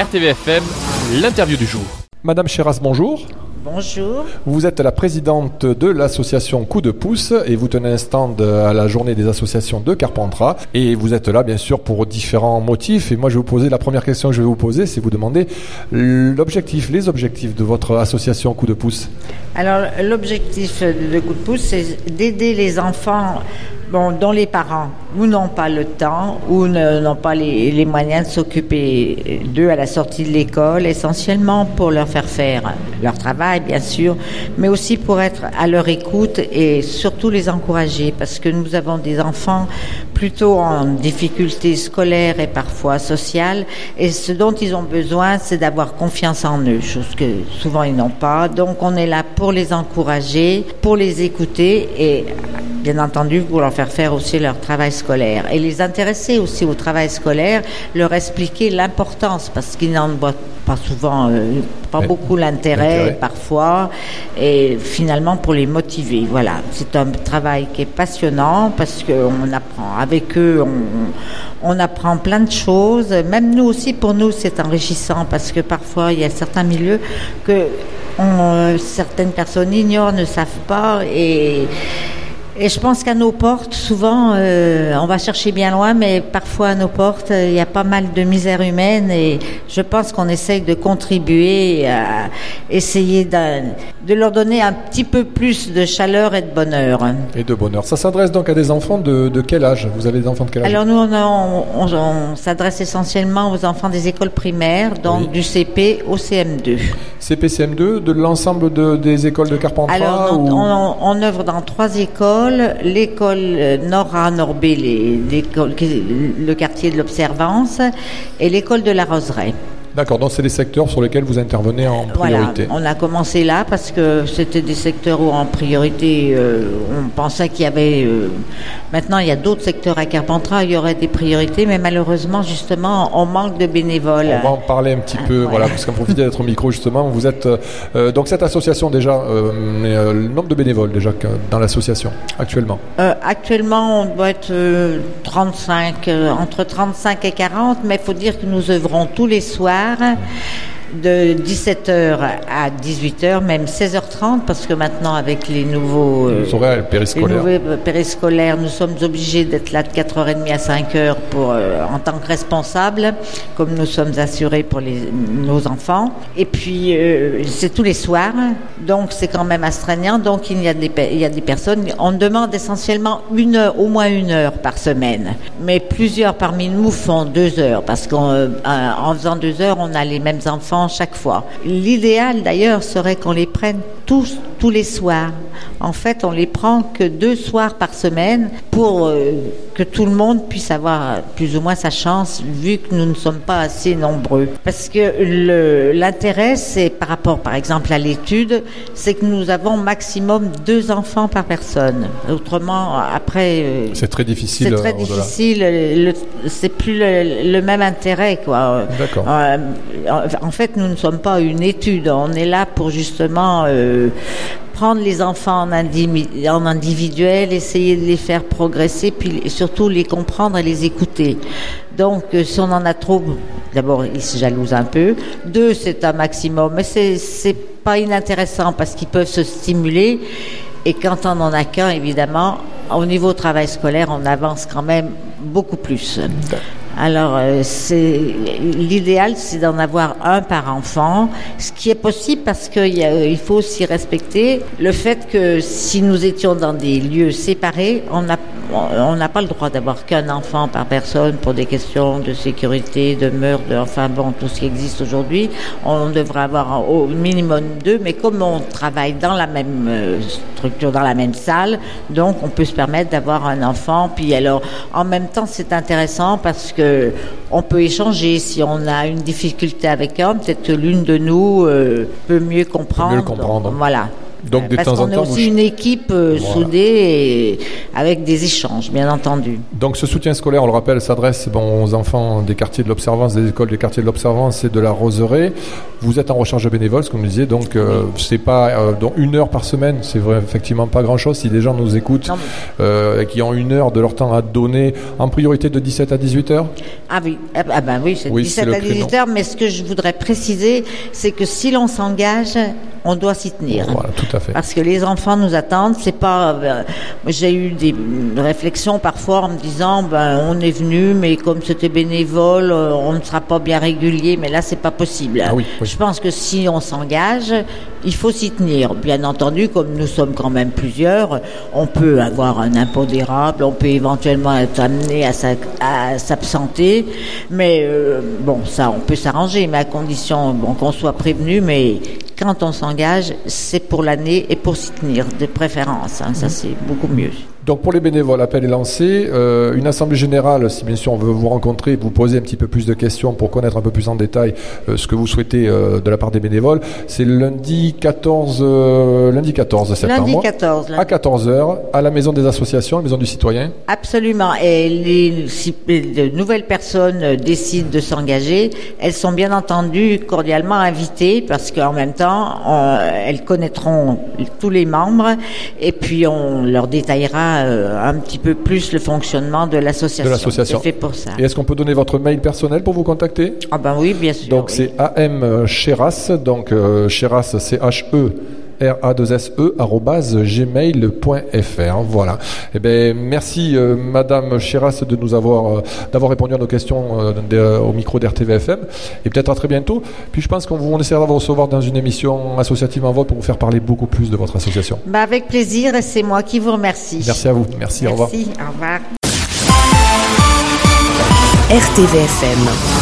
RTVFM, l'interview du jour. Madame Chéras, bonjour. Bonjour. Vous êtes la présidente de l'association Coup de pouce et vous tenez un stand à la journée des associations de Carpentras. Et vous êtes là, bien sûr, pour différents motifs. Et moi, je vais vous poser, la première question que je vais vous poser, c'est vous demander les objectifs de votre association Coup de pouce. Alors, l'objectif de Coup de pouce, c'est d'aider les enfants dont les parents ou n'ont pas le temps ou n'ont pas les moyens de s'occuper d'eux à la sortie de l'école, essentiellement pour leur faire faire leur travail, bien sûr, mais aussi pour être à leur écoute et surtout les encourager, parce que nous avons des enfants plutôt en difficulté scolaire et parfois sociale, et ce dont ils ont besoin, c'est d'avoir confiance en eux, chose que souvent ils n'ont pas. Donc on est là pour les encourager, pour les écouter et bien entendu pour leur faire aussi leur travail scolaire et les intéresser aussi au travail scolaire, leur expliquer l'importance parce qu'ils n'en voient pas souvent, pas beaucoup l'intérêt parfois, et finalement pour les motiver. Voilà, c'est un travail qui est passionnant parce qu'on apprend avec eux, on apprend plein de choses. Même nous aussi, pour nous, c'est enrichissant parce que parfois il y a certains milieux que certaines personnes ignorent, ne savent pas et je pense qu'à nos portes, souvent, on va chercher bien loin, mais parfois à nos portes, il y a pas mal de misère humaine et je pense qu'on essaye de contribuer à essayer de leur donner un petit peu plus de chaleur et de bonheur. Et de bonheur. Ça s'adresse donc à des enfants de quel âge ? Vous avez des enfants de quel âge ? Alors nous, on s'adresse essentiellement aux enfants des écoles primaires, donc du CP au CM2. CP, CM2, de l'ensemble des écoles de Carpentras ? Alors, on œuvre dans 3 écoles. L'école Nord A, Nord B, le quartier de l'Observance, et l'école de la Roseraie. D'accord, donc c'est des secteurs sur lesquels vous intervenez en priorité. Voilà, on a commencé là parce que c'était des secteurs où en priorité on pensait qu'il y avait... maintenant il y a d'autres secteurs à Carpentras, il y aurait des priorités, mais malheureusement justement on manque de bénévoles. On va en parler un petit peu, voilà, parce qu'on profite d'être au micro justement. Vous êtes donc cette association déjà, le nombre de bénévoles déjà dans l'association actuellement. Actuellement on doit être 35, entre 35 et 40, mais il faut dire que nous œuvrons tous les soirs de 17h à 18h, même 16h30, parce que maintenant avec les nouveaux périscolaires, nous sommes obligés d'être là de 4h30 à 5h en tant que responsables, comme nous sommes assurés pour nos enfants. Et puis c'est tous les soirs, donc c'est quand même astreignant. Donc il y a des personnes, on demande essentiellement au moins 1 heure par semaine, mais plusieurs parmi nous font 2 heures, parce qu'en faisant 2 heures, on a les mêmes enfants chaque fois. L'idéal d'ailleurs serait qu'on les prenne tous les soirs. En fait, on les prend que 2 soirs par semaine pour que tout le monde puisse avoir plus ou moins sa chance, vu que nous ne sommes pas assez nombreux. Parce que l'intérêt, c'est par rapport, par exemple, à l'étude, c'est que nous avons maximum 2 enfants par personne. Autrement, après... c'est très difficile. C'est très difficile. C'est plus le même intérêt, quoi. D'accord. En fait, nous ne sommes pas une étude. On est là pour justement... prendre les enfants en individuel, essayer de les faire progresser, puis surtout les comprendre et les écouter. Donc, si on en a trop, d'abord, ils se jalousent un peu. 2, c'est un maximum, mais c'est pas inintéressant parce qu'ils peuvent se stimuler. Et quand on en a qu'un, évidemment, au niveau travail scolaire, on avance quand même beaucoup plus. Alors, l'idéal, c'est d'en avoir 1 par enfant, ce qui est possible parce qu'il faut aussi respecter le fait que si nous étions dans des lieux séparés, on n'a pas le droit d'avoir qu'un enfant par personne pour des questions de sécurité, de meurtre, tout ce qui existe aujourd'hui. On devrait avoir au minimum 2, mais comme on travaille dans la même structure, dans la même salle, donc on peut se permettre d'avoir un enfant. Puis alors, en même temps, c'est intéressant parce que on peut échanger. Si on a une difficulté avec un, peut-être que l'une de nous peut mieux comprendre. Mieux comprendre. Voilà. Donc de Parce temps en qu'on est temps, aussi une équipe soudée et avec des échanges, bien entendu. Donc ce soutien scolaire, on le rappelle, s'adresse aux enfants des quartiers de l'Observance, des écoles des quartiers de l'Observance et de la Roseraie. Vous êtes en recherche de bénévoles, ce que vous nous disiez, donc c'est pas donc 1 heure par semaine, c'est vrai, effectivement pas grand-chose. Si des gens nous écoutent qui ont 1 heure de leur temps à donner, en priorité de 17 à 18 heures. Ah oui, oui, c'est 17 à 18 heures, mais ce que je voudrais préciser, c'est que si l'on s'engage, on doit s'y tenir. Voilà, tout à fait. Parce que les enfants nous attendent. C'est pas. J'ai eu des réflexions parfois en me disant, on est venu, mais comme c'était bénévole, on ne sera pas bien régulier. Mais là, c'est pas possible. Ah oui, oui. Je pense que si on s'engage, il faut s'y tenir. Bien entendu, comme nous sommes quand même plusieurs, on peut avoir un impondérable, on peut éventuellement être amené à s'absenter. Mais ça, on peut s'arranger, mais à condition qu'on soit prévenu. Mais quand on s'engage, c'est pour l'année et pour s'y tenir, de préférence. Ça, c'est beaucoup mieux. Donc pour les bénévoles, l'appel est lancé. Une assemblée générale, si bien sûr on veut vous rencontrer, vous poser un petit peu plus de questions pour connaître un peu plus en détail ce que vous souhaitez de la part des bénévoles, c'est lundi 14 septembre. Lundi 14. À 14h, à la maison des associations, la maison du citoyen. Absolument. Et si de nouvelles personnes décident de s'engager, elles sont bien entendu cordialement invitées parce qu'en même temps, elles connaîtront tous les membres et puis on leur détaillera un petit peu plus le fonctionnement de l'association. C'est fait pour ça. Et est-ce qu'on peut donner votre mail personnel pour vous contacter? Ah ben oui, bien sûr. Donc c'est AM Cheras, donc Cheras CHE@gmail.fr. Voilà. Eh ben merci Madame Cheras de nous d'avoir répondu à nos questions au micro d'RTVFM. Et peut-être à très bientôt. Puis je pense qu'on essaiera de vous recevoir dans une émission associative en vote pour vous faire parler beaucoup plus de votre association. Avec plaisir, et c'est moi qui vous remercie. Merci à vous. Merci. Au revoir. Merci. Au revoir. RTVFM.